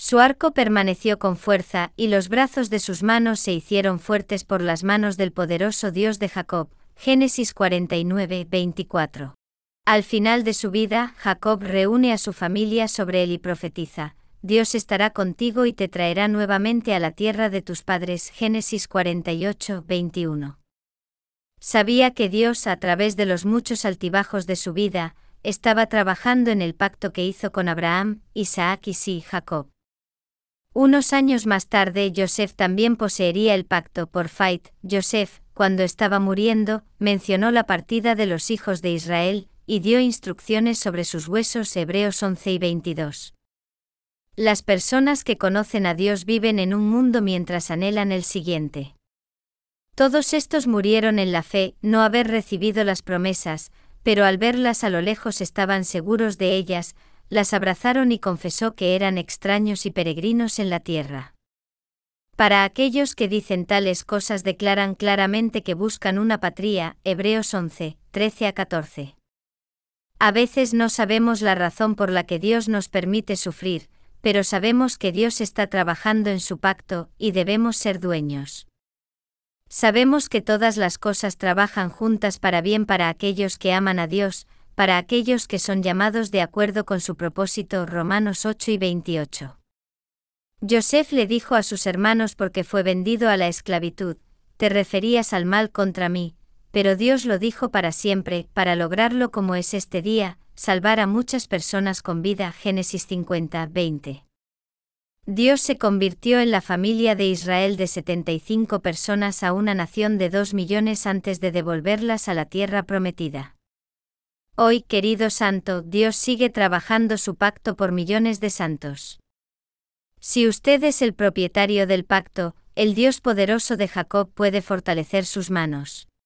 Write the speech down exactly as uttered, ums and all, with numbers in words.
Su arco permaneció con fuerza, y los brazos de sus manos se hicieron fuertes por las manos del poderoso Dios de Jacob. Génesis cuarenta y nueve, veinticuatro. Al final de su vida, Jacob reúne a su familia sobre él y profetiza: Dios estará contigo y te traerá nuevamente a la tierra de tus padres. Génesis cuarenta y ocho, veintiuno. Sabía que Dios, a través de los muchos altibajos de su vida, estaba trabajando en el pacto que hizo con Abraham, Isaac y sí, Jacob. Unos años más tarde, Joseph también poseería el pacto por Fait. Joseph, cuando estaba muriendo, mencionó la partida de los hijos de Israel, y dio instrucciones sobre sus huesos. Hebreos once y veintidós. Las personas que conocen a Dios viven en un mundo mientras anhelan el siguiente. Todos estos murieron en la fe, no haber recibido las promesas, pero al verlas a lo lejos estaban seguros de ellas, las abrazaron y confesó que eran extraños y peregrinos en la tierra. Para aquellos que dicen tales cosas declaran claramente que buscan una patria. Hebreos once, trece a catorce. A veces no sabemos la razón por la que Dios nos permite sufrir, pero sabemos que Dios está trabajando en su pacto, y debemos ser dueños. Sabemos que todas las cosas trabajan juntas para bien para aquellos que aman a Dios, para aquellos que son llamados de acuerdo con su propósito. Romanos ocho y veintiocho. Joseph le dijo a sus hermanos porque fue vendido a la esclavitud: te referías al mal contra mí, pero Dios lo dijo para siempre, para lograrlo como es este día, salvar a muchas personas con vida. Génesis cincuenta, veinte. Dios se convirtió en la familia de Israel de setenta y cinco personas a una nación de dos millones antes de devolverlas a la tierra prometida. Hoy, querido santo, Dios sigue trabajando su pacto por millones de santos. Si usted es el propietario del pacto, el Dios poderoso de Jacob puede fortalecer sus manos.